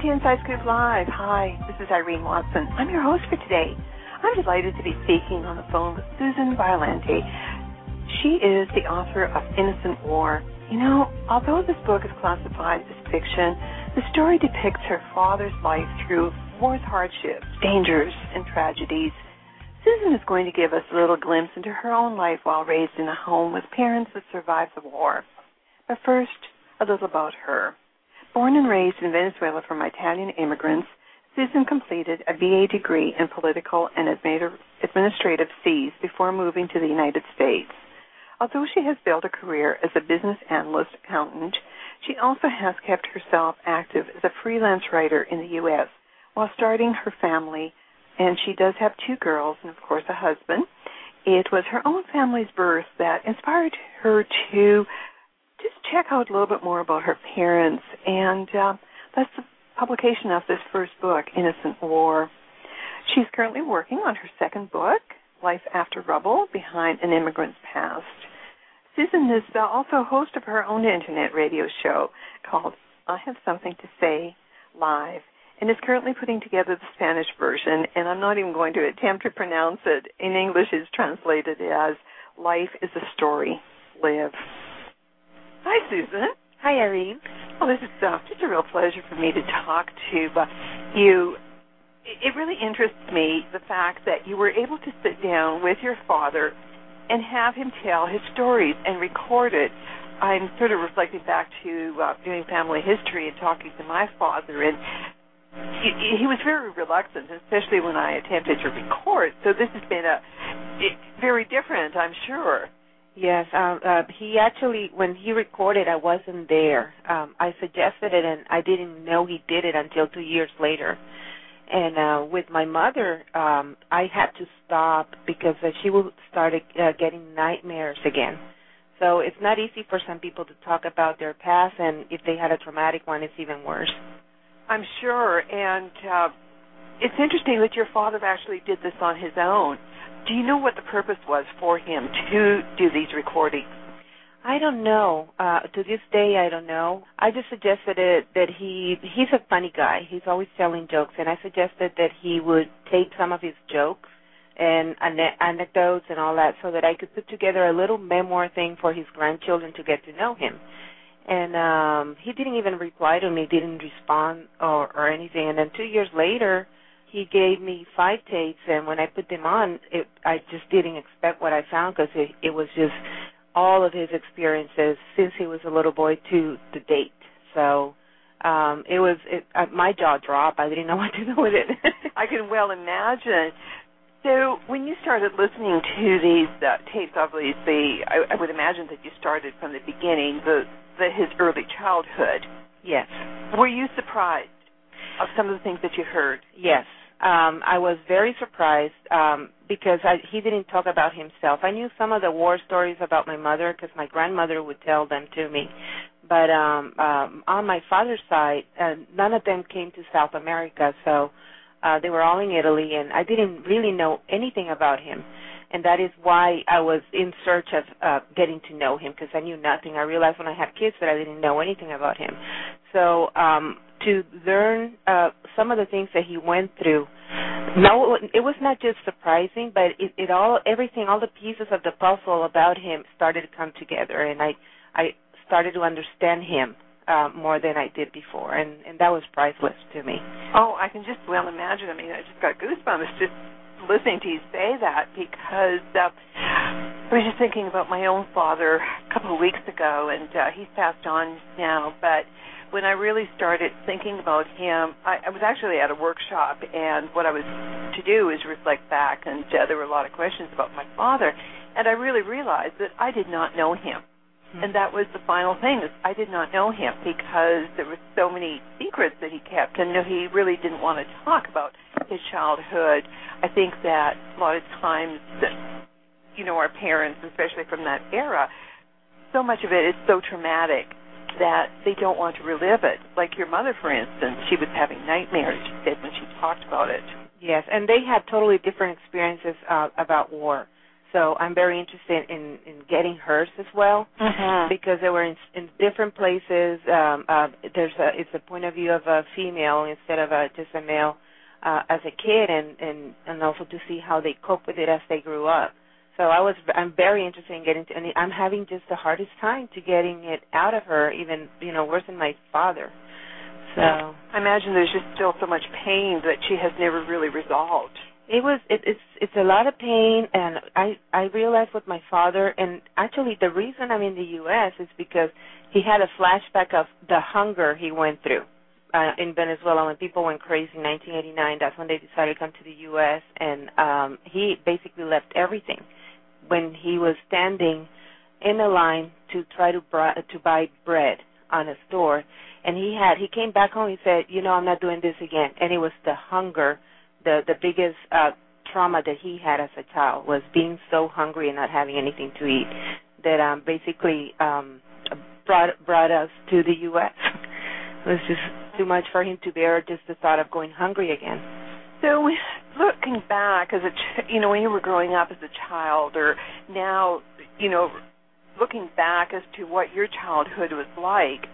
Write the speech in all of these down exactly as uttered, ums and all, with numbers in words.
to Inside Scoop Live. Hi, this is Irene Watson. I'm your host for today. I'm delighted to be speaking on the phone with Susan Violante. She is the author of Innocent War. You know, although this book is classified as fiction, the story depicts her father's life through war's hardships, dangers, and tragedies. Susan is going to give us a little glimpse into her own life while raised in a home with parents that survived the war. But first, a little about her. Born and raised in Venezuela from Italian immigrants, Susan completed a B A degree in political and administrative C's before moving to the United States. Although she has built a career as a business analyst accountant, she also has kept herself active as a freelance writer in the U S while starting her family, and she does have two girls and, of course, a husband. It was her own family's birth that inspired her to just check out a little bit more about her parents, and uh, that's the publication of this first book, Innocent War. She's currently working on her second book, Life After Rubble, Behind an Immigrant's Past. Susan is uh, also host of her own internet radio show called I Have Something to Say Live, and is currently putting together the Spanish version, and I'm not even going to attempt to pronounce it. In English, it's translated as Life is a Story, Live. Hi, Susan. Hi, Irene. Well, this is uh, just a real pleasure for me to talk to uh, you. It really interests me, the fact that you were able to sit down with your father and have him tell his stories and record it. I'm sort of reflecting back to uh, doing family history and talking to my father, and he, he was very reluctant, especially when I attempted to record. So this has been a it, very different, I'm sure. Yes, um, uh, he actually, when he recorded, I wasn't there. Um, I suggested it, and I didn't know he did it until two years later. And uh, with my mother, um, I had to stop because uh, she would start uh, getting nightmares again. So it's not easy for some people to talk about their past, and if they had a traumatic one, it's even worse. I'm sure, and uh, it's interesting that your father actually did this on his own. Do you know what the purpose was for him to do these recordings? I don't know. Uh, to this day, I don't know. I just suggested it, that he he's a funny guy. He's always telling jokes, and I suggested that he would tape some of his jokes and ane- anecdotes and all that so that I could put together a little memoir thing for his grandchildren to get to know him. And um, he didn't even reply to me, didn't respond or, or anything. And then two years later, he gave me five tapes, and when I put them on, it, I just didn't expect what I found because it, it was just all of his experiences since he was a little boy to the date. So um, it was it, uh, my jaw dropped. I didn't know what to do with it. I can well imagine. So when you started listening to these uh, tapes, obviously, I, I would imagine that you started from the beginning, the, the his early childhood. Yes. Were you surprised of some of the things that you heard? Yes. Um, I was very surprised um, because I, he didn't talk about himself. I knew some of the war stories about my mother because my grandmother would tell them to me. But um, um, on my father's side, uh, none of them came to South America, so uh, they were all in Italy, and I didn't really know anything about him. And that is why I was in search of uh, getting to know him because I knew nothing. I realized when I had kids that I didn't know anything about him. So um, to learn uh, some of the things that he went through, no, it was not just surprising, but it, it all, everything, all the pieces of the puzzle about him started to come together, and I, I started to understand him uh, more than I did before, and, and that was priceless to me. Oh, I can just well imagine. I mean, I just got goosebumps just listening to you say that because uh, I was just thinking about my own father a couple of weeks ago, and uh, he's passed on now, but when I really started thinking about him, I, I was actually at a workshop, and what I was to do is reflect back, and uh, there were a lot of questions about my father, and I really realized that I did not know him. Mm-hmm. And that was the final thing, is I did not know him because there were so many secrets that he kept, and he really didn't want to talk about his childhood. I think that a lot of times, that, you know, our parents, especially from that era, so much of it is so traumatic that they don't want to relive it. Like your mother, for instance, she was having nightmares, she said, when she talked about it. Yes, and they had totally different experiences uh, about war. So I'm very interested in, in getting hers as well, mm-hmm. because they were in, in different places. Um, uh, there's a, it's a point of view of a female instead of a, just a male uh, as a kid, and, and, and also to see how they cope with it as they grew up. So I was, I'm very interested in getting to, and I'm having just the hardest time to getting it out of her, even, you know, worse than my father. So I imagine there's just still so much pain that she has never really resolved. It was it, it's it's a lot of pain, and I I realized with my father, and actually the reason I'm in the U S is because he had a flashback of the hunger he went through uh, in Venezuela when people went crazy in nineteen eighty-nine. That's when they decided to come to the U S, and um, he basically left everything when he was standing in a line to try to br- to buy bread on a store, and he had he came back home. He said, you know, I'm not doing this again, and it was the hunger. The the biggest uh, trauma that he had as a child was being so hungry and not having anything to eat that um, basically um, brought brought us to the U S It was just too much for him to bear, just the thought of going hungry again. So looking back, as a ch- you know, when you were growing up as a child, or now, you know, looking back as to what your childhood was like,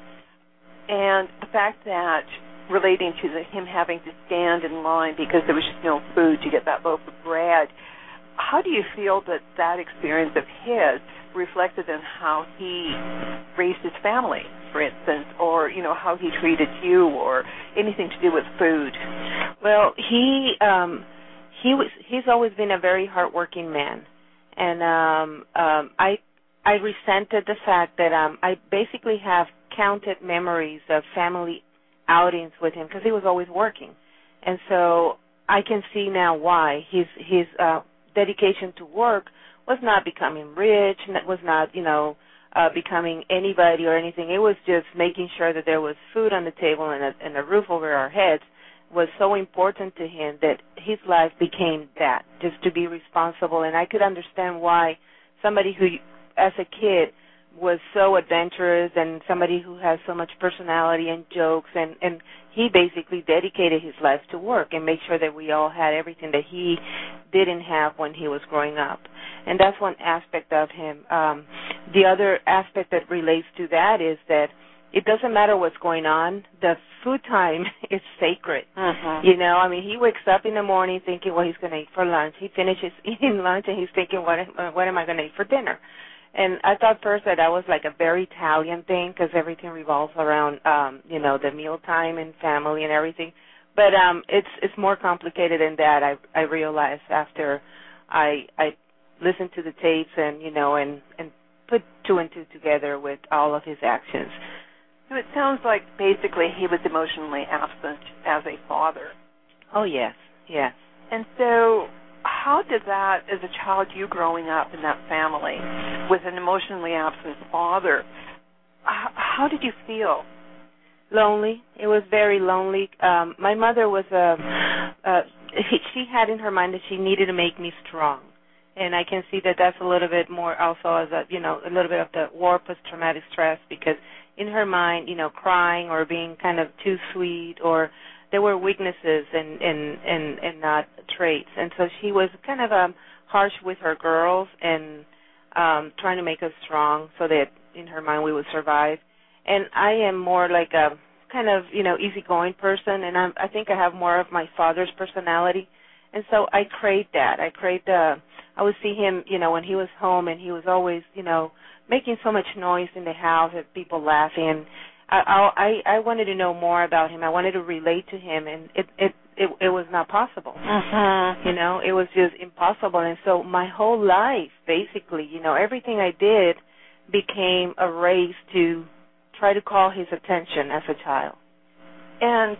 and the fact that relating to the, him having to stand in line because there was just no food to get that loaf of bread, how do you feel that that experience of his reflected in how he raised his family, for instance, or, you know, how he treated you, or anything to do with food? Well, he um, he was he's always been a very hardworking man, and um, um, I I resented the fact that um, I basically have counted memories of family outings with him because he was always working, and so I can see now why his his uh, dedication to work was not becoming rich, was not, you know, uh, becoming anybody or anything. It was just making sure that there was food on the table and a, and a roof over our heads was so important to him that his life became that, just to be responsible. And I could understand why somebody who, as a kid, was so adventurous and somebody who has so much personality and jokes, and, and he basically dedicated his life to work and make sure that we all had everything that he didn't have when he was growing up. And that's one aspect of him. Um, the other aspect that relates to that is that it doesn't matter what's going on. The food time is sacred. Uh-huh. You know, I mean, he wakes up in the morning thinking what he's going to eat for lunch. He finishes eating lunch and he's thinking, what, what am I going to eat for dinner? And I thought first that that was like a very Italian thing because everything revolves around, um, you know, the mealtime and family and everything. But um, it's it's more complicated than that. I I realized after I I listened to the tapes and you know and and put two and two together with all of his actions. So it sounds like basically he was emotionally absent as a father. Oh yes, yes. And so, how did that, as a child, you growing up in that family with an emotionally absent father, how, how did you feel? Lonely. It was very lonely. Um, my mother was a, uh, she had in her mind that she needed to make me strong. And I can see that that's a little bit more also as a, you know, a little bit of the war post-traumatic stress because in her mind, you know, crying or being kind of too sweet or there were weaknesses and, and, and, and not traits. And so she was kind of um, harsh with her girls and um, trying to make us strong so that in her mind we would survive. And I am more like a kind of, you know, easygoing person, and I'm, I think I have more of my father's personality. And so I craved that. I craved, uh, I would see him, you know, when he was home, and he was always, you know, making so much noise in the house and people laughing. I, I I wanted to know more about him. I wanted to relate to him, and it it it, it was not possible. Uh-huh. You know, it was just impossible. And so my whole life, basically, you know, everything I did became a race to try to call his attention as a child. And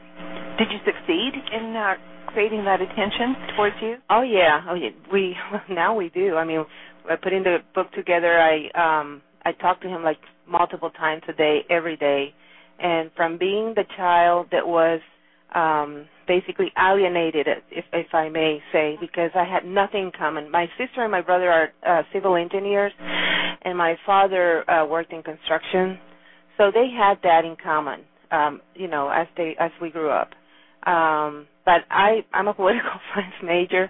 uh, did you succeed in uh, creating that attention towards you? Oh yeah, oh yeah. We now we do. I mean, putting the book together, I um I talked to him like multiple times a day, every day, and from being the child that was um, basically alienated, if, if I may say, because I had nothing in common. My sister and my brother are uh, civil engineers, and my father uh, worked in construction, so they had that in common, um, you know, as they as we grew up. Um, but I, I'm a political science major,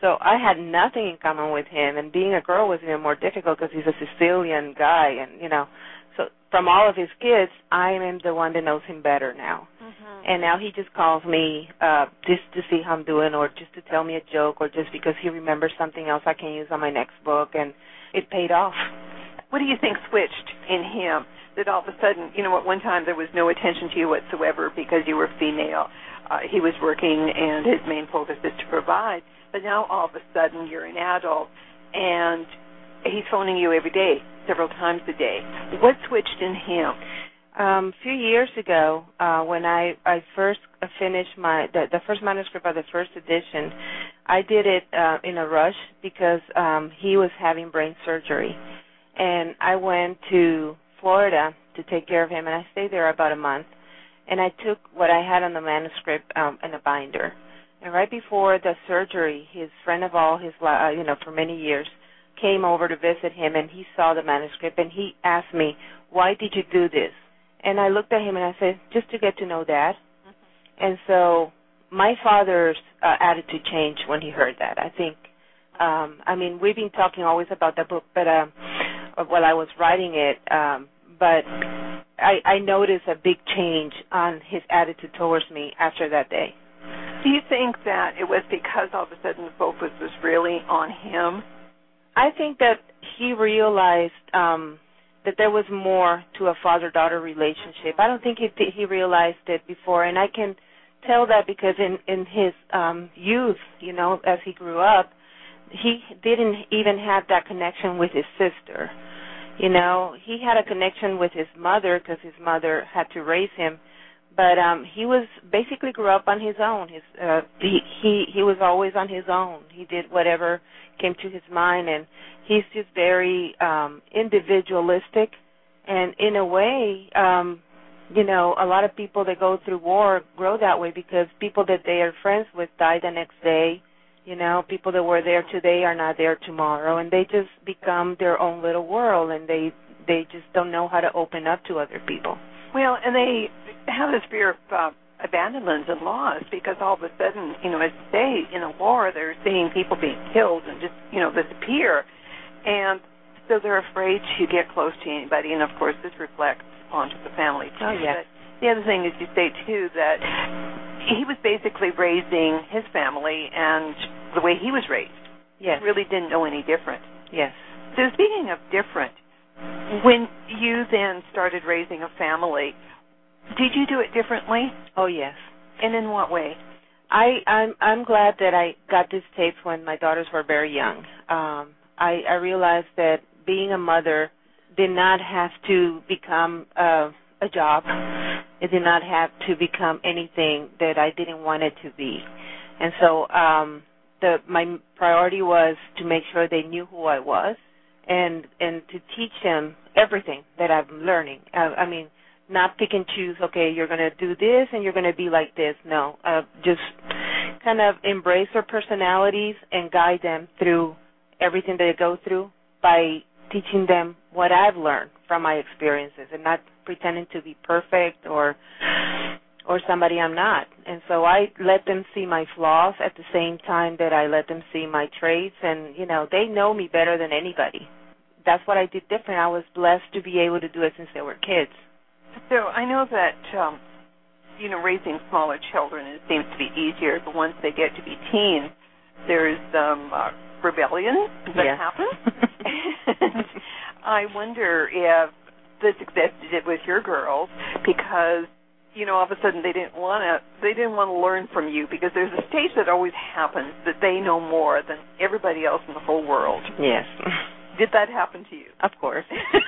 So I had nothing in common with him, and being a girl was even more difficult because he's a Sicilian guy, and, you know. So from all of his kids, I am the one that knows him better now. Mm-hmm. And now he just calls me uh, just to see how I'm doing, or just to tell me a joke, or just because he remembers something else I can use on my next book, and it paid off. What do you think switched in him that all of a sudden, you know, at one time there was no attention to you whatsoever because you were female? Uh, he was working, and his main focus is to provide. But now all of a sudden you're an adult, and he's phoning you every day, several times a day. What switched in him? Um, a few years ago, uh, when I, I first finished my the, the first manuscript of the first edition, I did it uh, in a rush because um, he was having brain surgery. And I went to Florida to take care of him, and I stayed there about a month. And I took what I had on the manuscript um, in a binder. And right before the surgery, his friend of all his, uh, you know, for many years, came over to visit him, and he saw the manuscript, and he asked me, "Why did you do this?" And I looked at him, and I said, "Just to get to know Dad." Mm-hmm. And so my father's uh, attitude changed when he heard that. I think, um, I mean, we've been talking always about the book, but uh, while I was writing it, um, but I, I noticed a big change on his attitude towards me after that day. Do you think that it was because all of a sudden the focus was really on him? I think that he realized um, that there was more to a father-daughter relationship. I don't think he he realized it before, and I can tell that because in, in his um, youth, you know, as he grew up, he didn't even have that connection with his sister. You know, he had a connection with his mother because his mother had to raise him, but um, he was basically grew up on his own. His uh, he, he he was always on his own. He did whatever came to his mind, and he's just very um, individualistic. And in a way, um, you know, a lot of people that go through war grow that way because people that they are friends with die the next day. You know, people that were there today are not there tomorrow, and they just become their own little world, and they they just don't know how to open up to other people. Well, and they have this fear of uh, abandonment and loss because all of a sudden, you know, as they say, in a war, they're seeing people being killed and just, you know, disappear. And so they're afraid to get close to anybody, and, of course, this reflects onto the family, too. Oh, yeah. But the other thing is you say, too, that he was basically raising his family and the way he was raised. Yes. He really didn't know any different. Yes. So speaking of different, when you then started raising a family, did you do it differently? Oh, yes. And in what way? I, I'm I'm glad that I got these tapes when my daughters were very young. Um, I, I realized that being a mother did not have to become uh, a job. It did not have to become anything that I didn't want it to be. And so um, the my priority was to make sure they knew who I was and and to teach them everything that I'm learning. I, I mean, not pick and choose, okay, you're going to do this and you're going to be like this. No, uh, just kind of embrace their personalities and guide them through everything they go through by teaching them what I've learned from my experiences and not pretending to be perfect or or somebody I'm not. And so I let them see my flaws at the same time that I let them see my traits. And, you know, they know me better than anybody. That's what I did different. I was blessed to be able to do it since they were kids. So I know that, um, you know, raising smaller children, it seems to be easier, but once they get to be teens, there's um, uh, rebellion that yeah. happens. And I wonder if this existed with your girls because, you know, all of a sudden they didn't want to they didn't want to learn from you because there's a stage that always happens that they know more than everybody else in the whole world. Yes. Did that happen to you? Of course.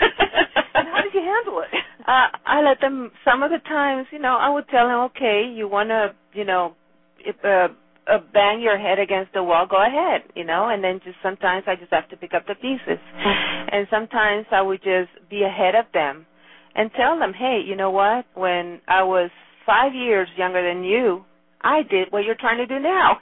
And how did you handle it? Uh, I let them, some of the times, you know, I would tell them, okay, you want to, you know, if, uh, uh, bang your head against the wall, go ahead, you know, and then just sometimes I just have to pick up the pieces. And sometimes I would just be ahead of them and tell them, hey, you know what, when I was five years younger than you, I did what you're trying to do now.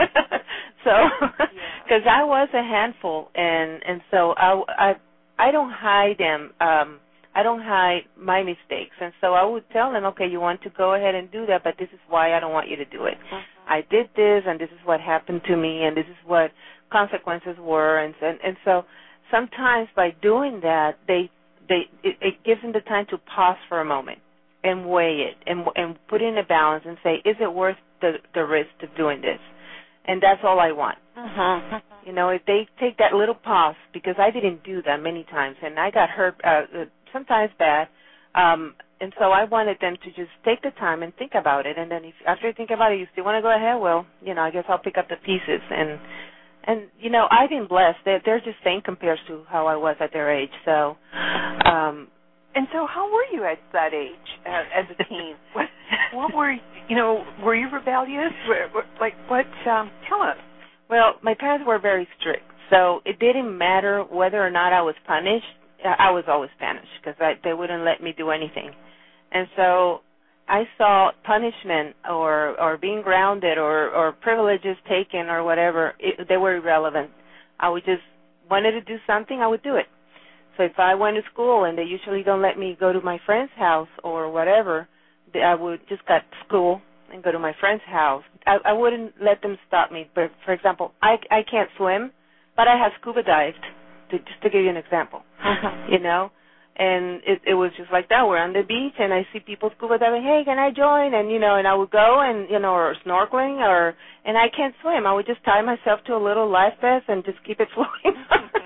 So, because yeah. I was a handful, and, and so I, I, I don't hide them. Um, I don't hide my mistakes. And so I would tell them, okay, you want to go ahead and do that, but this is why I don't want you to do it. Uh-huh. I did this, and this is what happened to me, and this is what consequences were, and and, and so sometimes by doing that, they they it, it gives them the time to pause for a moment and weigh it and and put it in a balance and say, is it worth the the risk of doing this? And that's all I want. Uh-huh. You know, if they take that little pause, because I didn't do that many times, and I got hurt uh, sometimes bad, um, and so I wanted them to just take the time and think about it, and then if after you think about it, you still want to go ahead, well, you know, I guess I'll pick up the pieces. And, and you know, I've been blessed. They're, they're just saying compared to how I was at their age. So, um, and so how were you at that age uh, as a teen? what, what were, you know, were you rebellious? Were, were, like, what, um, tell us. Well, my parents were very strict, so it didn't matter whether or not I was punished. I was always punished because they wouldn't let me do anything. And so I saw punishment or, or being grounded or, or privileges taken or whatever, it, they were irrelevant. I would just wanted to do something, I would do it. So if I went to school and they usually don't let me go to my friend's house or whatever, I would just cut school and go to my friend's house. I, I wouldn't let them stop me. But, for example, I, I can't swim, but I have scuba dived, to, just to give you an example, uh-huh. you know. And it, it was just like that. We're on the beach, and I see people scuba diving. Hey, can I join? And, you know, and I would go and, you know, or snorkeling, or, and I can't swim. I would just tie myself to a little life vest and just keep it floating.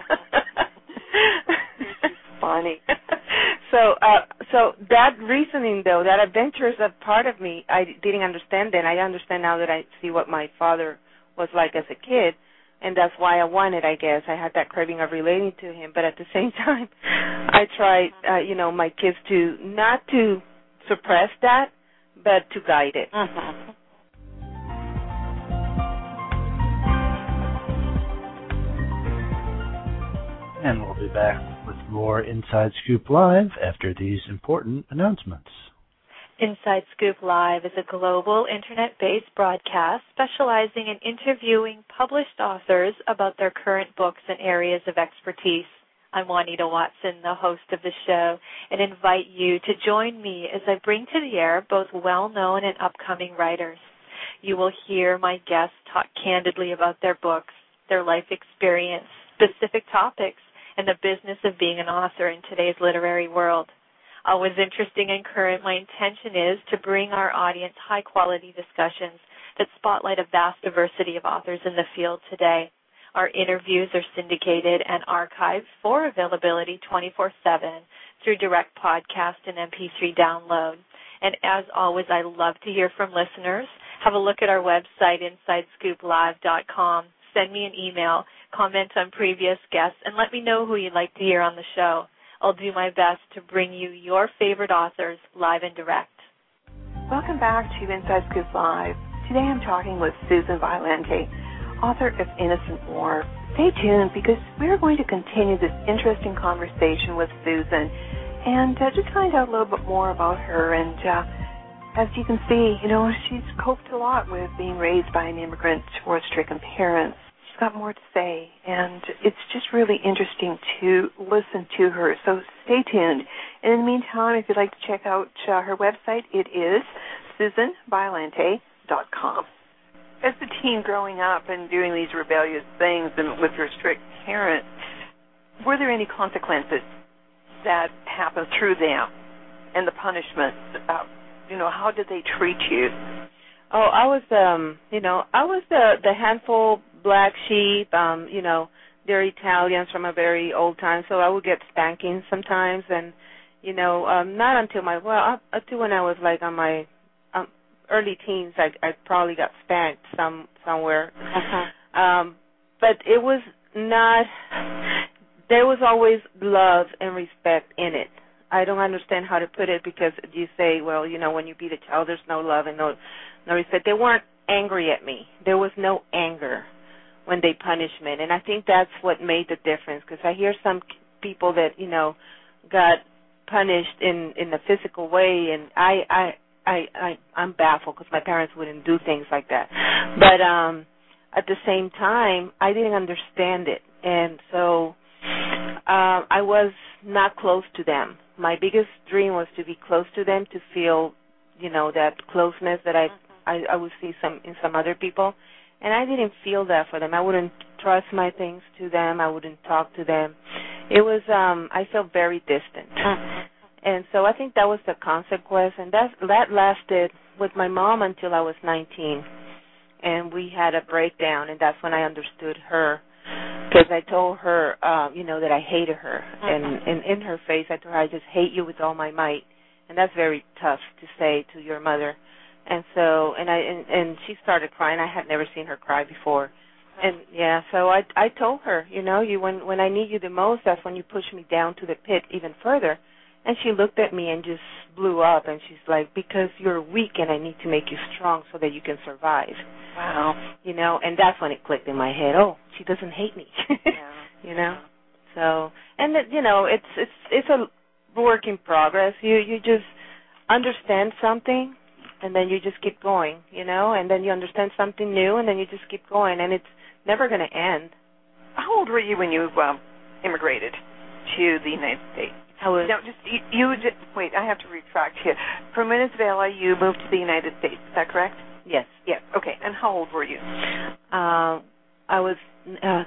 Funny. So, uh, so that reasoning, though, that adventurous part of me, I didn't understand then. I understand now that I see what my father was like as a kid, and that's why I wanted, I guess. I had that craving of relating to him, but at the same time, I tried, uh, you know, my kids to not to suppress that, but to guide it. Uh-huh. And we'll be back with more Inside Scoop Live after these important announcements. Inside Scoop Live is a global internet-based broadcast specializing in interviewing published authors about their current books and areas of expertise. I'm Juanita Watson, the host of the show, and invite you to join me as I bring to the air both well-known and upcoming writers. You will hear my guests talk candidly about their books, their life experience, specific topics, and the business of being an author in today's literary world. Always interesting and current, my intention is to bring our audience high-quality discussions that spotlight a vast diversity of authors in the field today. Our interviews are syndicated and archived for availability twenty-four seven through direct podcast and M P three download. And as always, I love to hear from listeners. Have a look at our website, inside scoop live dot com. Send me an email, comment on previous guests, and let me know who you'd like to hear on the show. I'll do my best to bring you your favorite authors live and direct. Welcome back to Inside Scoop Live. Today I'm talking with Susan Violante, author of Innocent War. Stay tuned because we're going to continue this interesting conversation with Susan and uh, just find out a little bit more about her. And uh, as you can see, you know, she's coped a lot with being raised by an immigrant or stricken parents. Got more to say, and it's just really interesting to listen to her, so stay tuned. And in the meantime, if you'd like to check out uh, her website, it is susan violante dot com. As a teen growing up and doing these rebellious things and with your strict parents, were there any consequences that happened through them and the punishments? Uh, you know, how did they treat you? Oh, I was, um, you know, I was the the handful black sheep. Um, you know, they're Italians from a very old time, so I would get spankings sometimes, and you know, um, not until my well, up, up to when I was like on my um, early teens, I I probably got spanked some somewhere. Uh-huh. Um, but it was not. There was always love and respect in it. I don't understand how to put it because you say, well, you know, when you beat a child, there's no love and no no respect. They weren't angry at me. There was no anger when they punished me, and I think that's what made the difference. Because I hear some people that you know got punished in in a physical way, and I I I, I I'm baffled because my parents wouldn't do things like that. But um, at the same time, I didn't understand it, and so uh, I was not close to them. My biggest dream was to be close to them, to feel, you know, that closeness that I I, I would see some in some other people, and I didn't feel that for them. I wouldn't trust my things to them. I wouldn't talk to them. It was um, I felt very distant, and so I think that was the consequence, and that that lasted with my mom until I was nineteen, and we had a breakdown, and that's when I understood her. Because I told her, uh, you know, that I hated her, and, and in her face, I told her, I just hate you with all my might, and that's very tough to say to your mother. And so, and I, and, and she started crying. I had never seen her cry before, and yeah, so I, I told her, you know, you when when I need you the most, that's when you push me down to the pit even further. And she looked at me and just blew up, and she's like, because you're weak, and I need to make you strong so that you can survive. Wow. You know, and that's when it clicked in my head. Oh, she doesn't hate me. Yeah. You know, so and that, you know, it's it's it's a work in progress. You you just understand something, and then you just keep going. You know, and then you understand something new, and then you just keep going, and it's never going to end. How old were you when you um, immigrated to the United States? I was. No, just you, you just, wait. I have to retract here. From Venezuela, you moved to the United States. Is that correct? Yes. Yes. Okay. And how old were you? Uh, I was uh,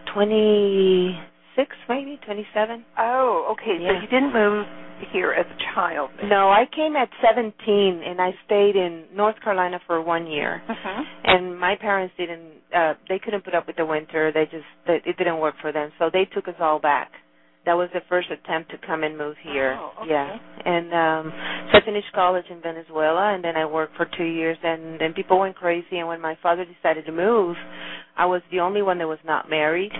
twenty-six, maybe twenty-seven. Oh, okay. Yeah. So you didn't move here as a child. Then. No, I came at seventeen, and I stayed in North Carolina for one year. Uh-huh. And my parents didn't. Uh, they couldn't put up with the winter. They just. They, it didn't work for them, so they took us all back. That was the first attempt to come and move here. Oh, okay. Yeah. And um so I finished college in Venezuela, and then I worked for two years, and then people went crazy, and when my father decided to move, I was the only one that was not married.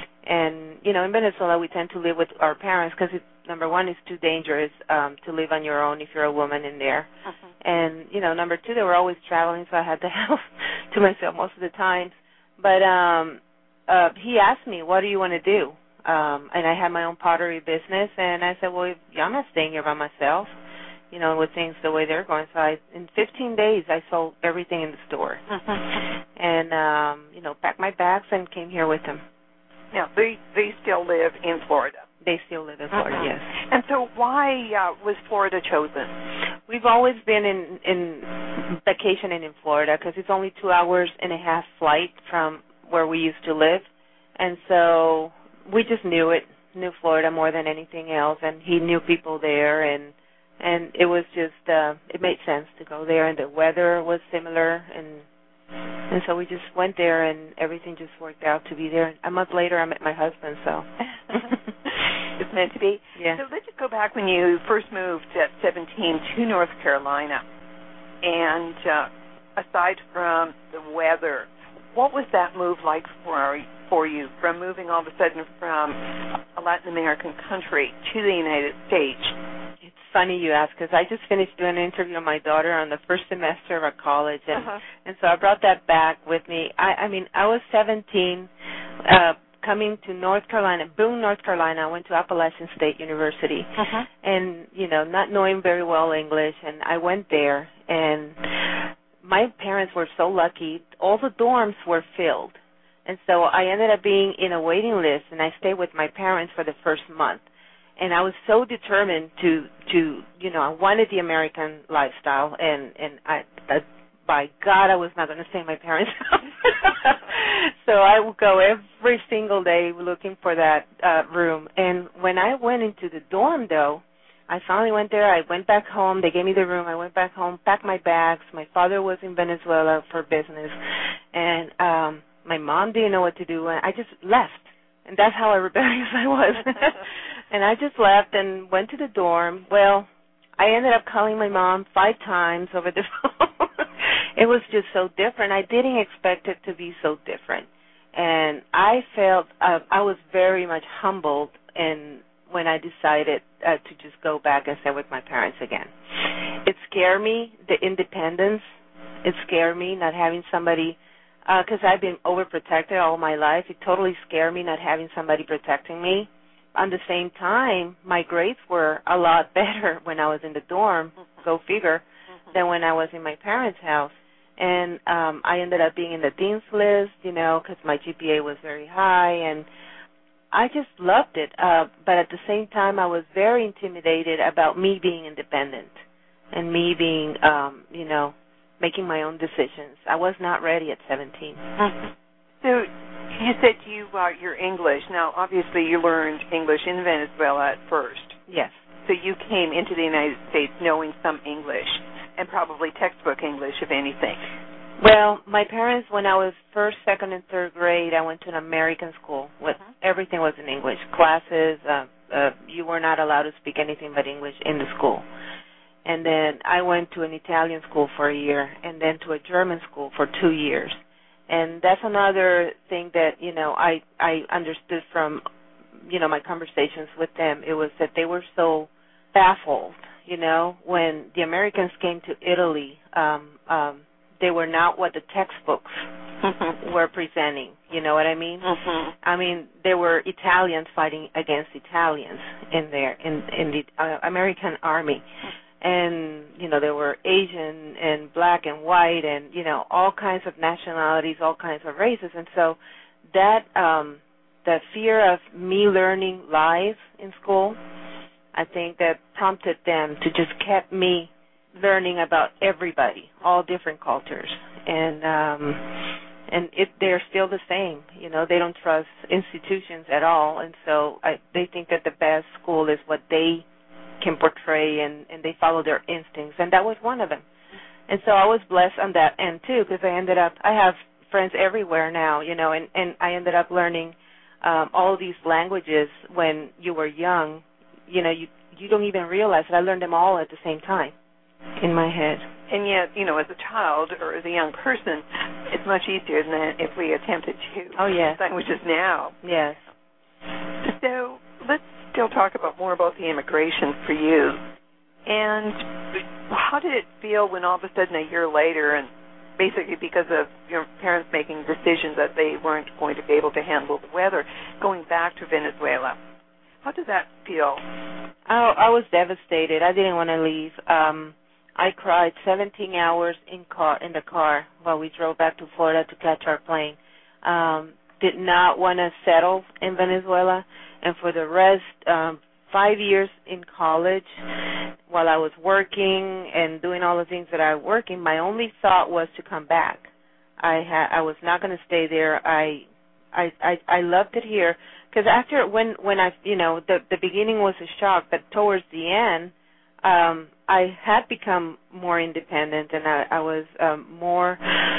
And, you know, in Venezuela, we tend to live with our parents because, number one, it's too dangerous um, to live on your own if you're a woman in there. Uh-huh. And, you know, number two, they were always traveling, so I had the house to myself most of the times. But um, uh, he asked me, what do you want to do? Um, and I had my own pottery business, and I said, well, if, I'm not staying here by myself, you know, with things the way they're going. So I, in fifteen days, I sold everything in the store. Uh-huh. And, um, you know, packed my bags and came here with them. Now, they, they still live in Florida. They still live in Florida, Uh-huh. yes. And so why uh, was Florida chosen? We've always been in, in vacationing in Florida because it's only two hours and a half flight from where we used to live. And so we just knew it, knew Florida more than anything else, and he knew people there, and and it was just, uh, it made sense to go there, and the weather was similar, and and so we just went there, and everything just worked out to be there. A month later, I met my husband, so. It's meant to be. Yeah. So let's just go back when you first moved at seventeen to North Carolina, and uh, aside from the weather, what was that move like for for you, from moving all of a sudden from a Latin American country to the United States? It's funny you ask, because I just finished doing an interview with my daughter on the first semester of our college, and Uh-huh. and so I brought that back with me. I, I mean, I was seventeen, uh, coming to North Carolina, Boone, North Carolina. I went to Appalachian State University, Uh-huh. and, you know, not knowing very well English, and I went there, and my parents were so lucky. All the dorms were filled. And so I ended up being in a waiting list, and I stayed with my parents for the first month. And I was so determined to, to you know, I wanted the American lifestyle, and, and I, I, by God, I was not going to stay in my parents' house. So I would go every single day looking for that uh, room. And when I went into the dorm, though, I finally went there. I went back home. They gave me the room. I went back home, packed my bags. My father was in Venezuela for business. And um, my mom didn't know what to do. And I just left. And that's how rebellious I was. And I just left and went to the dorm. Well, I ended up calling my mom five times over the phone. It was just so different. I didn't expect it to be so different. And I felt, uh, I was very much humbled in when I decided uh, to just go back and stay with my parents again. It scared me, the independence. It scared me not having somebody, because uh, I've been overprotected all my life. It totally scared me not having somebody protecting me. On the same time, my grades were a lot better when I was in the dorm, mm-hmm. go figure, mm-hmm. than when I was in my parents' house. And um, I ended up being in the dean's list, you know, because my G P A was very high, and I just loved it. Uh, but at the same time, I was very intimidated about me being independent and me being, um, you know, making my own decisions. I was not ready at seventeen. Mm-hmm. So you said you uh, you're English. Now, obviously, you learned English in Venezuela at first. Yes. So you came into the United States knowing some English, and probably textbook English, if anything. Well, my parents, when I was first, second, and third grade, I went to an American school. With mm-hmm. everything was in English. Classes, uh, uh, you were not allowed to speak anything but English in the school. And then I went to an Italian school for a year, and then to a German school for two years. And that's another thing that, you know, I, I understood from, you know, my conversations with them. It was that they were so baffled, you know, when the Americans came to Italy, um, um, they were not what the textbooks mm-hmm. were presenting, you know what I mean? Mm-hmm. I mean, there were Italians fighting against Italians in there, in, in the uh, American army. And, you know, there were Asian and black and white and, you know, all kinds of nationalities, all kinds of races. And so that, um, that fear of me learning live in school, I think that prompted them to just keep me learning about everybody, all different cultures. And, um, and it, they're still the same. You know, they don't trust institutions at all. And so I, they think that the best school is what they can portray, and, and they follow their instincts, and that was one of them. And so I was blessed on that end too, because I ended up, I have friends everywhere now, you know, and, and I ended up learning um, all these languages when you were young. You know, you you don't even realize that I learned them all at the same time in my head. And yet, you know, as a child or as a young person, it's much easier than if we attempted to oh, yes. languages now. Yes. So let's still talk about more about the immigration for you. And how did it feel when all of a sudden a year later, and basically because of your parents making decisions that they weren't going to be able to handle the weather, going back to Venezuela? How did that feel? I, I was devastated. I didn't want to leave. Um, I cried seventeen hours in car in the car while we drove back to Florida to catch our plane. Um, did not want to settle in Venezuela. And for the rest, um, five years in college, while I was working and doing all the things that I was working, my only thought was to come back. I had, I was not going to stay there. I, I, I, I loved it here because after when, when I, you know, the the beginning was a shock, but towards the end, um, I had become more independent, and I, I was um, more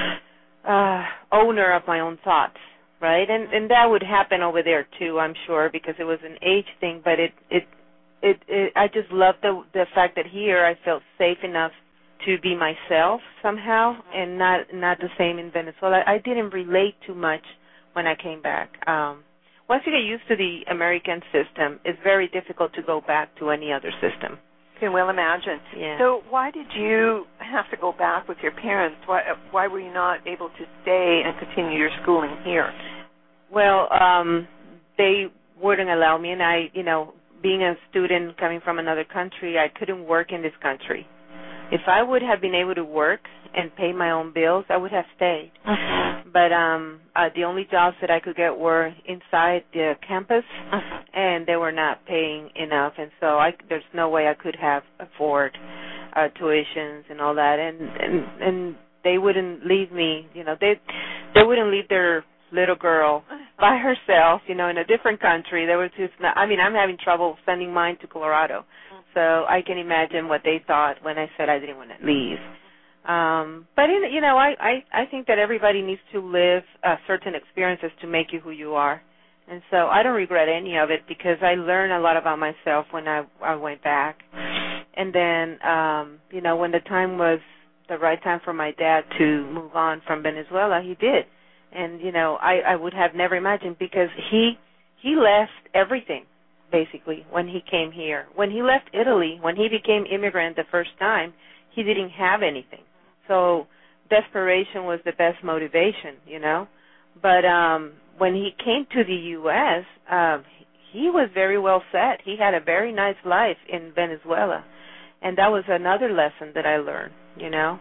uh, owner of my own thoughts. Right, and and that would happen over there too, I'm sure, because it was an age thing. But it it it, it I just loved the the fact that here I felt safe enough to be myself somehow, and not not the same in Venezuela. I didn't relate too much when I came back. Um, once you get used to the American system, it's very difficult to go back to any other system. Can well imagine. Yeah. So why did you have to go back with your parents? Why why were you not able to stay and continue your schooling here? Well, um, they wouldn't allow me, and I, you know, being a student coming from another country, I couldn't work in this country. If I would have been able to work and pay my own bills, I would have stayed. Uh-huh. But um, uh, the only jobs that I could get were inside the campus, uh-huh. and they were not paying enough, and so I, there's no way I could have afford uh, tuitions and all that, and, and and they wouldn't leave me, you know, they they wouldn't leave their little girl by herself, you know, in a different country. There was just not, I mean, I'm having trouble sending mine to Colorado, so I can imagine what they thought when I said I didn't want to leave. Um, but, in, you know, I, I, I think that everybody needs to live uh, certain experiences to make you who you are. And so I don't regret any of it because I learned a lot about myself when I, I went back. And then, um, you know, when the time was the right time for my dad to move on from Venezuela, he did. And, you know, I, I would have never imagined because he he left everything, basically, when he came here. When he left Italy, when he became immigrant the first time, he didn't have anything. So desperation was the best motivation, you know. But um, when he came to the U S, uh, he was very well set. He had a very nice life in Venezuela. And that was another lesson that I learned, you know.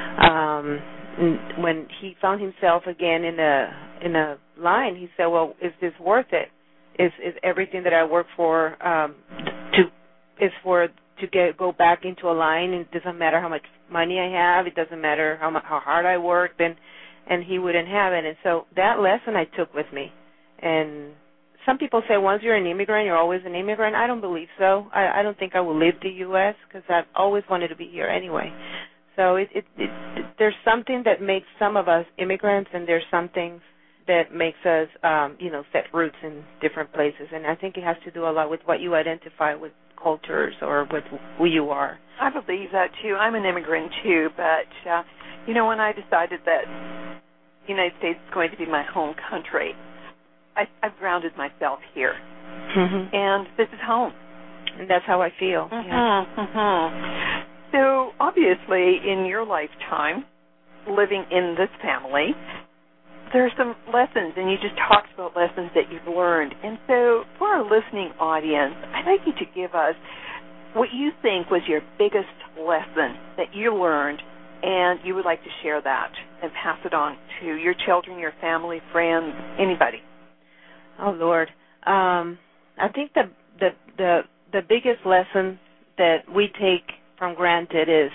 Um when he found himself again in a in a line, he said, "Well, is this worth it? Is is everything that I work for um, to is for to get go back into a line, and it doesn't matter how much money I have, it doesn't matter how much, how hard I worked, and and he wouldn't have it. And so that lesson I took with me. And some people say once you're an immigrant, you're always an immigrant. I don't believe so. I, I don't think I will leave the U S because I've always wanted to be here anyway. So it, it, it, it, there's something that makes some of us immigrants, and there's some things that makes us, um, you know, set roots in different places. And I think it has to do a lot with what you identify with cultures or with who you are. I believe that, too. I'm an immigrant, too. But, uh, you know, when I decided that the United States is going to be my home country, I, I've grounded myself here. Mm-hmm. And this is home. And that's how I feel. Mm-hmm. Yeah. Mm-hmm. So, obviously, in your lifetime, living in this family, there are some lessons, and you just talked about lessons that you've learned. And so, for our listening audience, I'd like you to give us what you think was your biggest lesson that you learned, and you would like to share that and pass it on to your children, your family, friends, anybody. Oh, Lord. Um, I think the, the the the biggest lesson that we take from granted is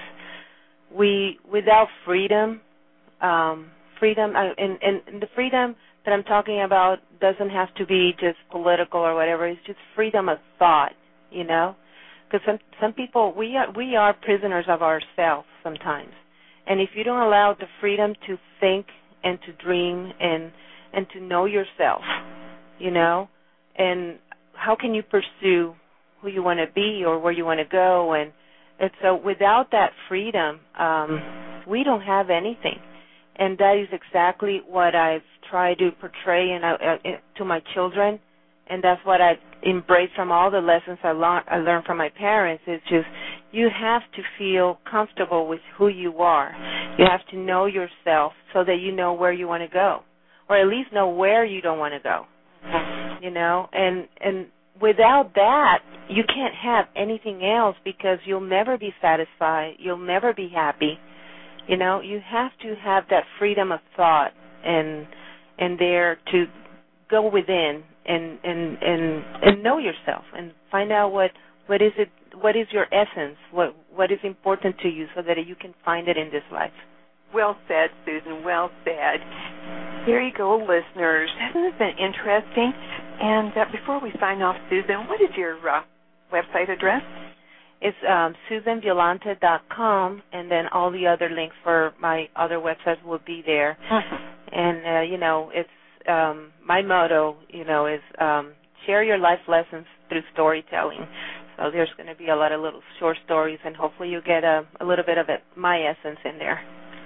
we, without freedom, um, freedom, uh, and, and the freedom that I'm talking about doesn't have to be just political or whatever. It's just freedom of thought, you know, because some some people, we are, we are prisoners of ourselves sometimes. And if you don't allow the freedom to think and to dream and and to know yourself, you know, and how can you pursue who you want to be or where you want to go? And, and so without that freedom, um, we don't have anything. And that is exactly what I've tried to portray in, uh, to my children, and that's what I embrace from all the lessons I, le- I learned from my parents. It's just you have to feel comfortable with who you are. You have to know yourself so that you know where you want to go, or at least know where you don't want to go. You know, and and without that, you can't have anything else because you'll never be satisfied. You'll never be happy. You know, you have to have that freedom of thought and and there to go within and and and, and know yourself and find out what, what is it what is your essence, what what is important to you so that you can find it in this life. Well said, Susan, well said. There you go, listeners. Hasn't it been interesting? And uh, before we sign off, Susan, what is your uh, website address? It's um, susan violante dot com, and then all the other links for my other websites will be there. Mm-hmm. And, uh, you know, it's um, my motto, you know, is um, share your life lessons through storytelling. So there's going to be a lot of little short stories, and hopefully you get a, a little bit of it, my essence in there.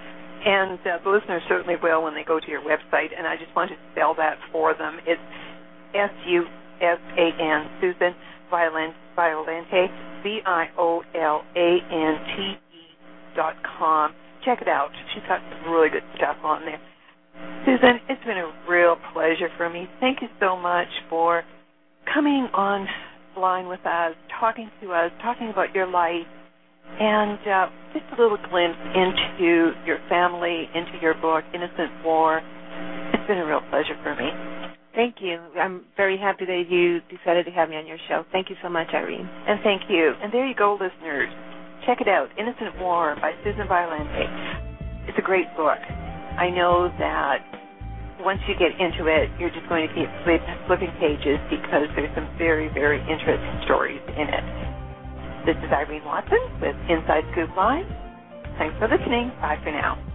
And uh, the listeners certainly will when they go to your website, and I just want to spell that for them. It's S U S A N, Susan Violante, V I O L A N T E dot com. Check it out. She's got some really good stuff on there. Susan, it's been a real pleasure for me. Thank you so much for coming on line with us, talking to us, talking about your life, and uh, just a little glimpse into your family, into your book, Innocent War. It's been a real pleasure for me. Thank you. I'm very happy that you decided to have me on your show. Thank you so much, Irene. And thank you. And there you go, listeners. Check it out, Innocent War by Susan Violante. It's a great book. I know that once you get into it, you're just going to keep flipping pages because there's some very, very interesting stories in it. This is Irene Watson with Inside Scoop Live. Thanks for listening. Bye for now.